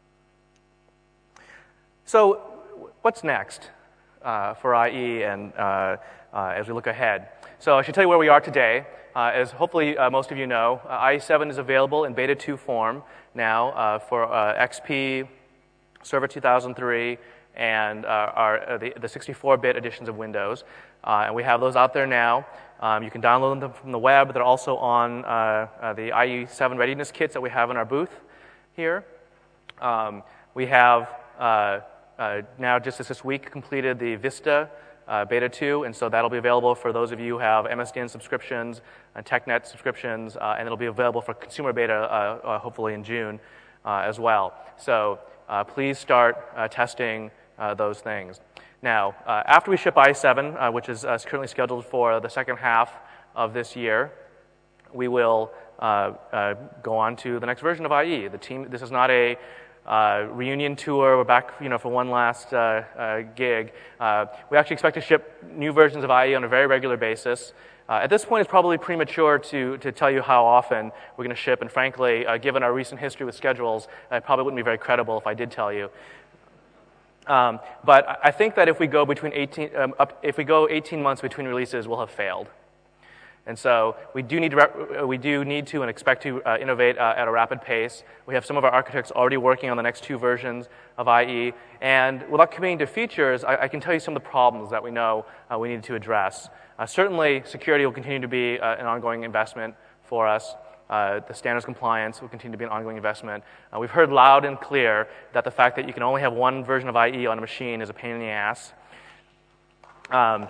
Speaker 2: So what's next uh, for I E and uh, uh, as we look ahead? So I should tell you where we are today. Uh, as hopefully uh, most of you know, uh, I E seven is available in beta two form now uh, for uh, X P, Server two thousand three, and uh, our, uh, the, the sixty-four bit editions of Windows. Uh, and we have those out there now. Um, you can download them from the web. They're also on uh, uh, the I E seven readiness kits that we have in our booth here. Um, we have uh, uh, now, just this week, completed the Vista uh, beta two, and so that'll be available for those of you who have M S D N subscriptions and TechNet subscriptions, uh, and it'll be available for consumer beta uh, uh, hopefully in June uh, as well. So Uh, please start uh, testing uh, those things. Now, uh, after we ship I E seven, uh, which is uh, currently scheduled for the second half of this year, we will uh, uh, go on to the next version of I E. The team. This is not a uh, reunion tour. We're back, you know, for one last uh, uh, gig. Uh, we actually expect to ship new versions of I E on a very regular basis. Uh, at this point, it's probably premature to, to tell you how often we're going to ship, and frankly, uh, given our recent history with schedules, it probably wouldn't be very credible if I did tell you. Um, but I think that if we go between eighteen, um, up, if we go eighteen months between releases, we'll have failed. And so we do need to, rep- we do need to and expect to uh, innovate uh, at a rapid pace. We have some of our architects already working on the next two versions of I E. And without committing to features, I, I can tell you some of the problems that we know uh, we need to address. Uh, certainly, security will continue to be uh, an ongoing investment for us. Uh, the standards compliance will continue to be an ongoing investment. Uh, we've heard loud and clear that the fact that you can only have one version of I E on a machine is a pain in the ass. Um,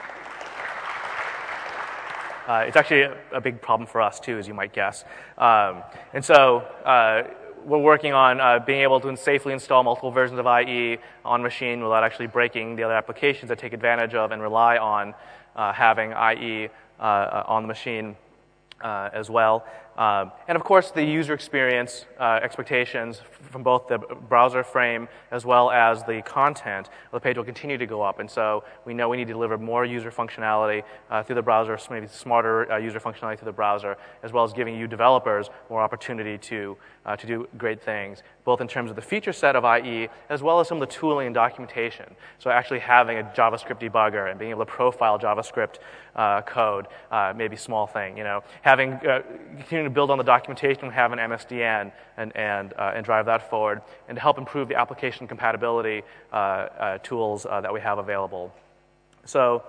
Speaker 2: Uh, it's actually a, a big problem for us, too, as you might guess. Um, and so uh, we're working on uh, being able to safely install multiple versions of I E on machine without actually breaking the other applications that take advantage of and rely on uh, having I E uh, on the machine uh, as well. Um, and of course, the user experience uh, expectations from both the browser frame as well as the content of the page will continue to go up. And so we know we need to deliver more user functionality uh, through the browser, maybe smarter uh, user functionality through the browser, as well as giving you developers more opportunity to, uh, to do great things, both in terms of the feature set of I E, as well as some of the tooling and documentation. So actually having a JavaScript debugger and being able to profile JavaScript uh, code, uh, maybe small thing, you know, having uh, continuing to build on the documentation we have in M S D N and and uh, and drive that forward, and to help improve the application compatibility uh, uh, tools uh, that we have available. So,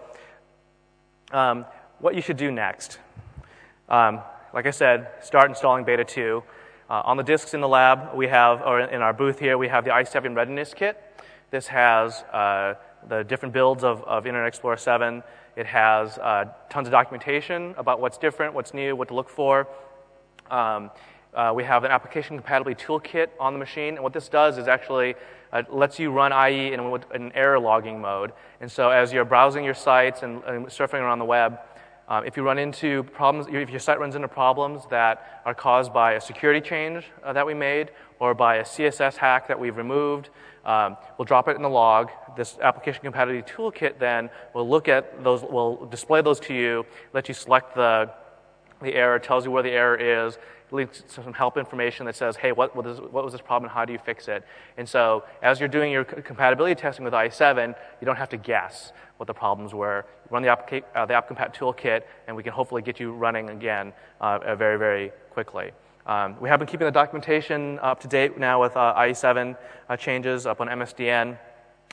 Speaker 2: um, what you should do next? Um, like I said, start installing Beta two. Uh, on the disks in the lab, we have, or in our booth here, we have the I E seven Readiness Kit. This has uh, the different builds of, of Internet Explorer seven. It has uh, tons of documentation about what's different, what's new, what to look for. Um, uh, we have an application compatibility toolkit on the machine, and what this does is actually uh, lets you run I E in an error logging mode. And so as you're browsing your sites and, and surfing around the web, um, if you run into problems, if your site runs into problems that are caused by a security change uh, that we made or by a C S S hack that we've removed, um, we'll drop it in the log. This application compatibility toolkit then will look at those, will display those to you, let you select the the error, tells you where the error is, leads to some help information that says, hey, what, what, is, what was this problem and how do you fix it? And so as you're doing your compatibility testing with I E seven, you don't have to guess what the problems were. Run the, applica- uh, the AppCompat toolkit, and we can hopefully get you running again uh, very, very quickly. Um, we have been keeping the documentation up to date now with uh, I E seven uh, changes up on M S D N.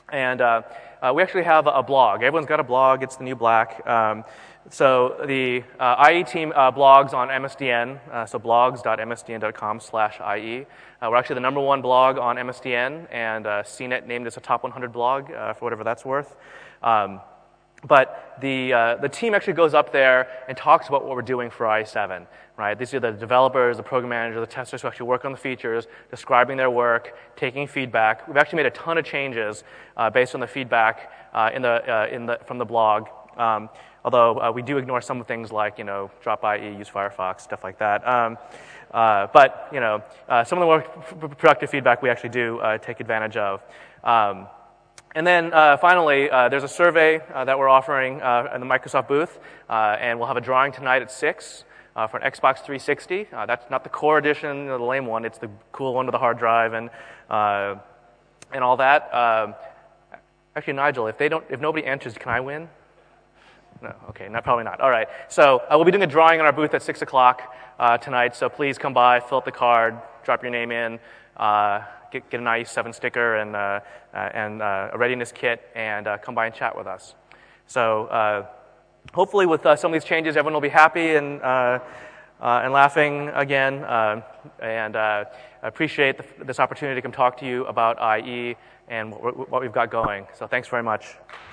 Speaker 2: And uh, uh, we actually have a, a blog. Everyone's got a blog. It's the new black. Um, so the uh, I E team uh, blogs on M S D N, uh, so blogs dot M S D N dot com slash I E. Uh, we're actually the number one blog on M S D N, and uh, C net named us a top one hundred blog uh, for whatever that's worth. Um, But the, uh, the team actually goes up there and talks about what we're doing for I E seven, right? These are the developers, the program manager, the testers who actually work on the features, describing their work, taking feedback. We've actually made a ton of changes uh, based on the feedback uh, in the, uh, in the, from the blog, um, although uh, we do ignore some things like, you know, drop I E, use Firefox, stuff like that. Um, uh, but, you know, uh, some of the more productive feedback we actually do uh, take advantage of. Um, And then uh, finally, uh, there's a survey uh, that we're offering uh, in the Microsoft booth, uh, and we'll have a drawing tonight at six uh, for an Xbox three sixty. Uh, that's not the core edition, the lame one. It's the cool one with the hard drive and uh, and all that. Um, actually, Nigel, if they don't, if nobody enters, can I win? No, okay, not, probably not. All right. So uh, we'll be doing a drawing in our booth at six o'clock uh, tonight. So please come by, fill out the card, drop your name in. Uh, Get, get an I E seven sticker and, uh, uh, and uh, a readiness kit, and uh, come by and chat with us. So uh, hopefully with uh, some of these changes, everyone will be happy and, uh, uh, and laughing again. Uh, and uh, I appreciate the, this opportunity to come talk to you about I E and what, what we've got going. So thanks very much.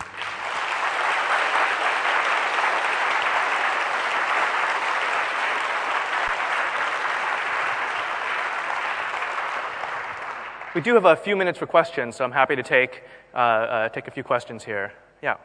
Speaker 2: We do have a few minutes for questions, so I'm happy to take, uh, uh, take a few questions here. Yeah?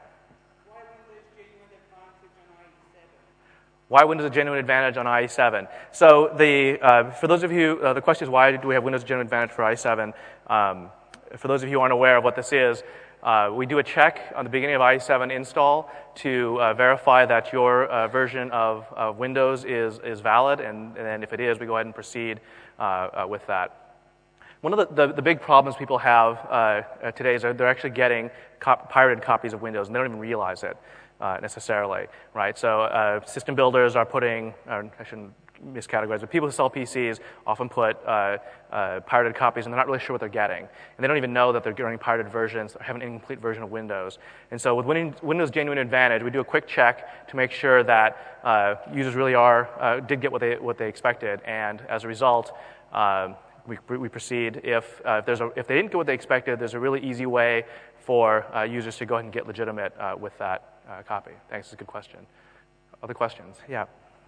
Speaker 2: Why Windows a genuine advantage on I E seven? So the, uh, for those of you, uh, the question is why do we have Windows a genuine advantage for I E seven? Um, for those of you who aren't aware of what this is, uh, we do a check on the beginning of I E seven install to uh, verify that your uh, version of, of Windows is, is valid, and, and then if it is, we go ahead and proceed uh, uh, with that. One of the, the, the big problems people have uh, uh, today is they're actually getting cop pirated copies of Windows, and they don't even realize it uh, necessarily, right? So uh, system builders are putting, or I shouldn't miscategorize, but people who sell P Cs often put uh, uh, pirated copies, and they're not really sure what they're getting. And they don't even know that they're getting pirated versions or have an incomplete version of Windows. And so with Windows Genuine Advantage, we do a quick check to make sure that uh, users really are, uh, did get what they, what they expected, and as a result, uh, We, we proceed. If, uh, if, there's a, if they didn't get what they expected, there's a really easy way for uh, users to go ahead and get legitimate uh, with that uh, copy. Thanks, it's a good question. Other questions? Yeah.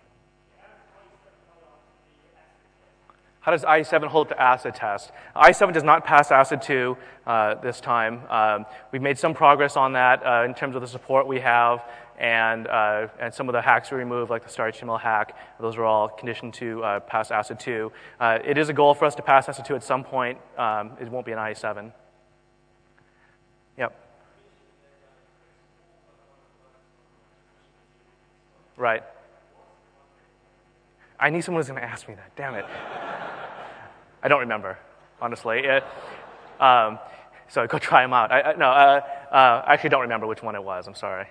Speaker 2: How does I E seven hold up to ACID test? I E seven does not pass ACID two uh, this time. Um, we've made some progress on that uh, in terms of the support we have, and uh, and some of the hacks we removed, like the star H T M L hack. Those are all conditioned to uh, pass ACID two. Uh, it is a goal for us to pass ACID two at some point. Um, it won't be an I E seven. Yep. Right. I knew someone was going to ask me that. Damn it. I don't remember, honestly. It, um, so go try them out. I, I, no, uh, uh, I actually don't remember which one it was. I'm sorry.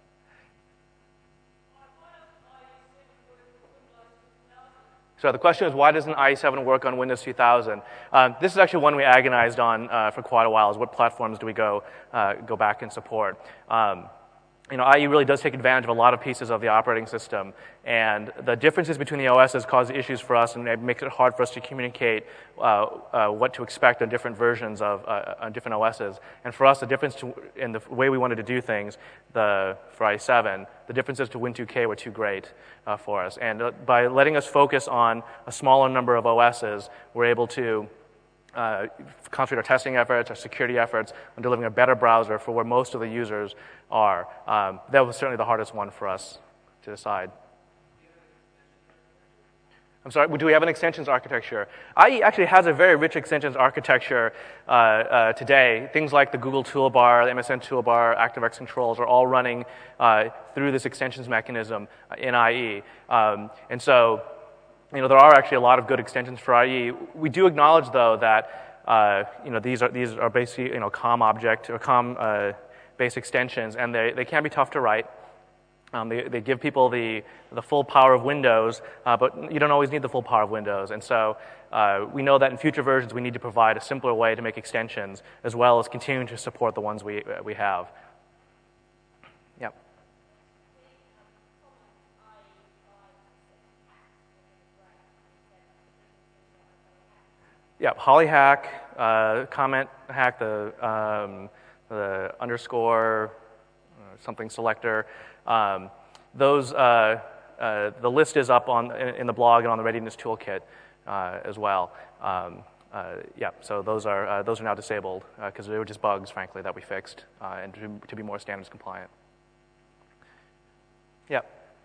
Speaker 2: So the question is, why doesn't I E seven work on Windows two thousand? Um, this is actually one we agonized on uh, for quite a while, is what platforms do we go, uh, go back and support? Um, You know, I E really does take advantage of a lot of pieces of the operating system, and the differences between the O Ss cause issues for us, and it makes it hard for us to communicate uh, uh, what to expect on different versions of uh, on different O Ss. And for us, the difference to, in the way we wanted to do things, the for I E seven, the differences to Win two K were too great uh, for us. And uh, by letting us focus on a smaller number of O Ss, we're able to Uh, concentrate our testing efforts, our security efforts on delivering a better browser for where most of the users are. Um, that was certainly the hardest one for us to decide. I'm sorry, do we have an extensions architecture? I E actually has a very rich extensions architecture uh, uh, today. Things like the Google toolbar, the M S N toolbar, ActiveX controls are all running uh, through this extensions mechanism in I E. Um, and so, you know, there are actually a lot of good extensions for I E. We do acknowledge, though, that uh, you know these are these are basically you know COM object or COM uh, based extensions, and they they can be tough to write. Um, they, they give people the, the full power of Windows, uh, but you don't always need the full power of Windows. And so uh, we know that in future versions we need to provide a simpler way to make extensions, as well as continuing to support the ones we, uh, we have. Yep. Yep, Holly hack, uh, comment hack, the, um, the underscore, uh, something selector. Um, those, uh, uh, the list is up on in, in the blog and on the Readiness Toolkit uh, as well. Um, uh, yeah, so those are uh, those are now disabled because uh, they were just bugs, frankly, that we fixed uh, and to, to be more standards compliant. Yeah.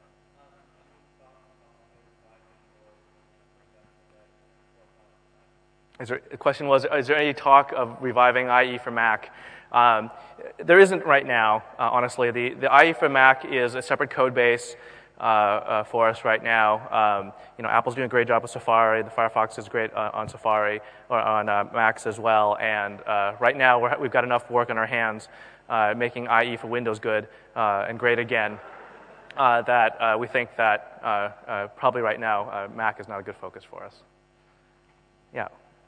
Speaker 2: Is there, the question was, is there any talk of reviving I E for Mac? Um, there isn't right now, uh, honestly. The, the I E for Mac is a separate code base uh, uh, for us right now. Um, you know, Apple's doing a great job with Safari. The Firefox is great uh, on Safari, or on uh, Macs as well. And uh, right now, we're, we've got enough work on our hands uh, making I E for Windows good uh, and great again uh, that uh, we think that uh, uh, probably right now, uh, Mac is not a good focus for us. Yeah.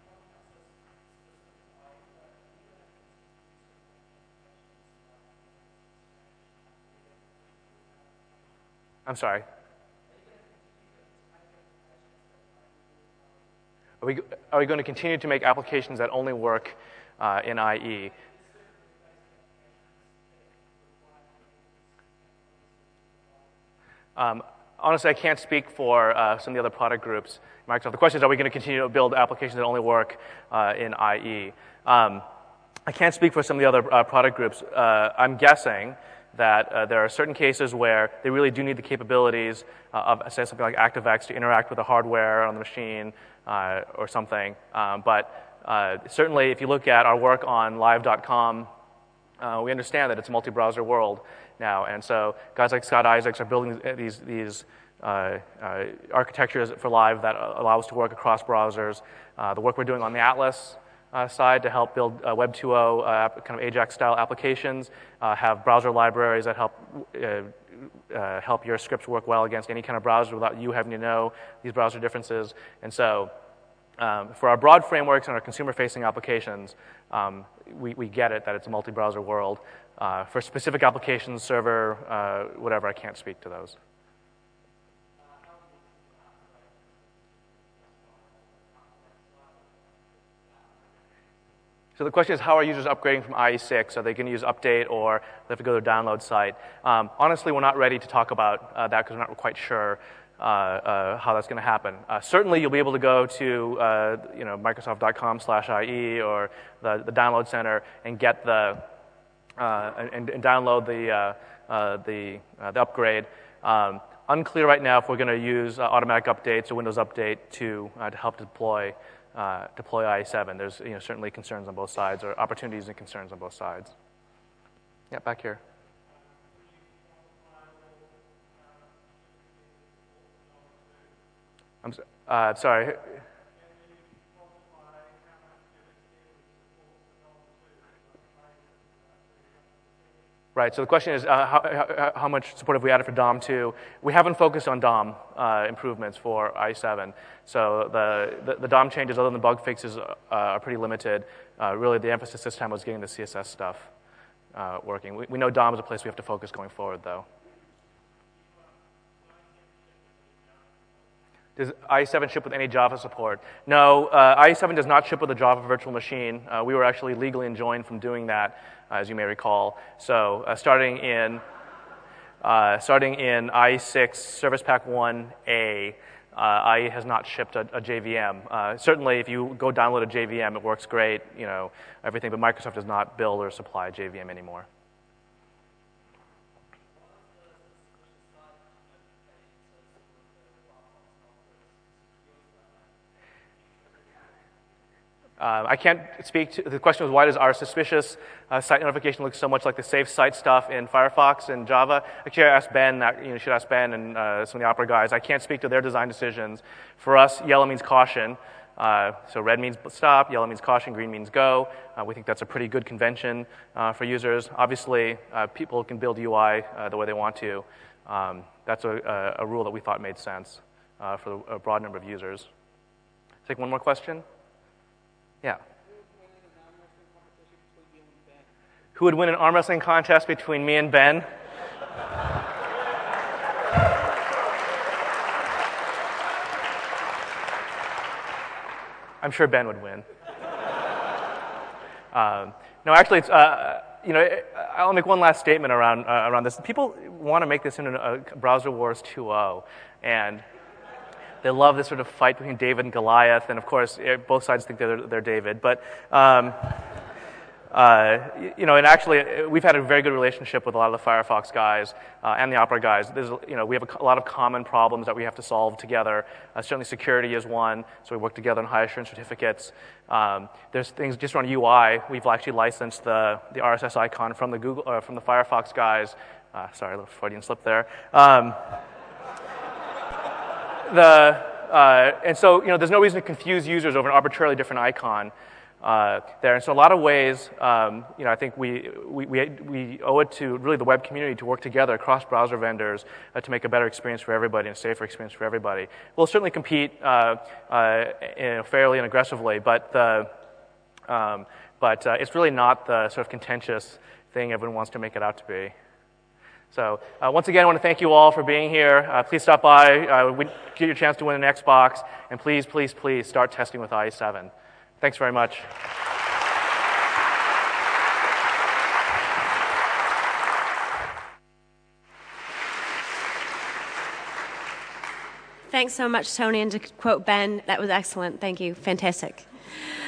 Speaker 2: I'm sorry. Are we, are we going to continue to make applications that only work uh, in I E? Um, honestly, I can't speak for uh, some of the other product groups. Microsoft. The question is, are we going to continue to build applications that only work uh, in I E? Um, I can't speak for some of the other uh, product groups. Uh, I'm guessing that uh, there are certain cases where they really do need the capabilities uh, of, say, something like ActiveX to interact with the hardware on the machine uh, or something. Um, but uh, certainly, if you look at our work on live dot com, uh, we understand that it's a multi-browser world now. And so guys like Scott Isaacs are building these, these uh, uh, architectures for Live that allow us to work across browsers. Uh, the work we're doing on the Atlas Uh, side to help build uh, Web two point oh uh, kind of Ajax-style applications, uh, have browser libraries that help uh, uh, help your scripts work well against any kind of browser without you having to know these browser differences. And so um, for our broad frameworks and our consumer-facing applications, um, we, we get it that it's a multi-browser world. Uh, for specific applications, server, uh, whatever, I can't speak to those. So the question is, how are users upgrading from I E six? Are they going to use Update, or they have to go to their download site? Um, honestly, we're not ready to talk about uh, that because we're not quite sure uh, uh, how that's going to happen. Uh, certainly, you'll be able to go to uh, you know, Microsoft dot com slash I E or the, the Download Center and get the uh, and, and download the uh, uh, the, uh, the upgrade. Um, unclear right now if we're going to use uh, automatic updates or Windows Update to uh, to help deploy. Uh, deploy I E seven. There's you know, certainly concerns on both sides, or opportunities and concerns on both sides. Yeah, back here. I'm uh, sorry. Right, so the question is, uh, how, how, how much support have we added for D O M two? We haven't focused on D O M uh, improvements for I E seven. So the, the, the D O M changes, other than bug fixes, uh, are pretty limited. Uh, really, the emphasis this time was getting the C S S stuff uh, working. We, we know D O M is a place we have to focus going forward, though. Does I E seven ship with any Java support? No, uh, I E seven does not ship with a Java virtual machine. Uh, we were actually legally enjoined from doing that, uh, as you may recall. So uh, starting in uh, starting in I E six Service Pack one A, uh, I E has not shipped a, a J V M. Uh, certainly, if you go download a J V M, it works great, you know, everything. But Microsoft does not build or supply a J V M anymore. Uh, I can't speak to, the question was, why does our suspicious uh, site notification look so much like the safe site stuff in Firefox and Java? Actually, I asked Ben, that, you know, should ask Ben and uh, some of the Opera guys. I can't speak to their design decisions. For us, yellow means caution. Uh, so red means stop, yellow means caution, green means go. Uh, we think that's a pretty good convention uh, for users. Obviously, uh, people can build U I uh, the way they want to. Um, that's a, a, a rule that we thought made sense uh, for a broad number of users. Take one more question. Yeah. Who would win an arm wrestling contest between me and Ben? I'm sure Ben would win. um, no, actually, it's, uh, you know, I'll make one last statement around, uh, around this. People want to make this into a Browser Wars two point oh, and they love this sort of fight between David and Goliath, and of course, both sides think they're, they're David. But um, Uh, you know, and actually, we've had a very good relationship with a lot of the Firefox guys uh, and the Opera guys. There's, you know, we have a, a lot of common problems that we have to solve together. Uh, certainly, security is one, so we work together on high assurance certificates. Um, there's things just around U I. We've actually licensed the the R S S icon from the Google uh, from the Firefox guys. Uh, sorry, a little Freudian slip there. Um, the uh, and so, you know, there's no reason to confuse users over an arbitrarily different icon. Uh, there. And so in a lot of ways, um, you know, I think we, we, we, we owe it to really the web community to work together across browser vendors uh, to make a better experience for everybody and a safer experience for everybody. We'll certainly compete uh, uh, you know, fairly and aggressively, but, the, um, but uh, it's really not the sort of contentious thing everyone wants to make it out to be. So uh, once again, I want to thank you all for being here. Uh, please stop by. Uh, we get your chance to win an Xbox. And please, please, please start testing with I E seven. Thanks very much.
Speaker 1: Thanks so much, Tony. And to quote Ben, that was excellent. Thank you. Fantastic.